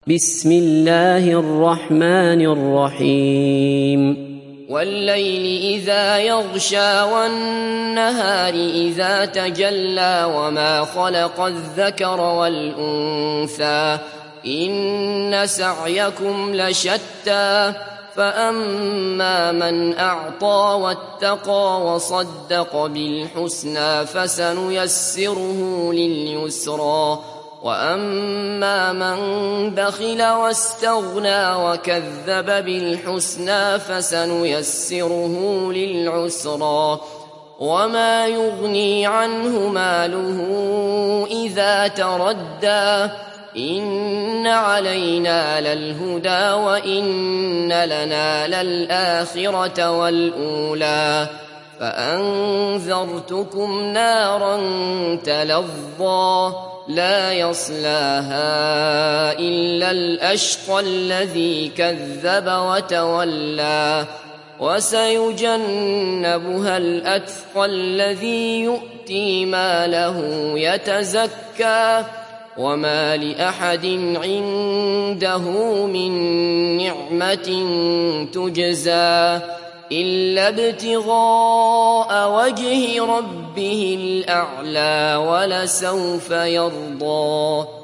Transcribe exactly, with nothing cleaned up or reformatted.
بسم الله الرحمن الرحيم والليل إذا يغشى والنهار إذا تجلى وما خلق الذكر والأنثى إن سعيكم لشتى فأما من أعطى واتقى وصدق بالحسنى فسنيسره لليسرى وأما من بخل واستغنى وكذب بالحسنى فسنيسره للعسرى وما يغني عنه ماله إذا تردى إن علينا للهدى وإن لنا للآخرة والأولى فأنذرتكم نارا تلظى لا يصلاها إلا الأشقى الذي كذب وتولى وسيجنبها الأتقى الذي يؤتي ماله يتزكى وما لأحد عنده من نعمة تجزى إلا ابتغاء وجه ربه الأعلى ولسوف يرضى.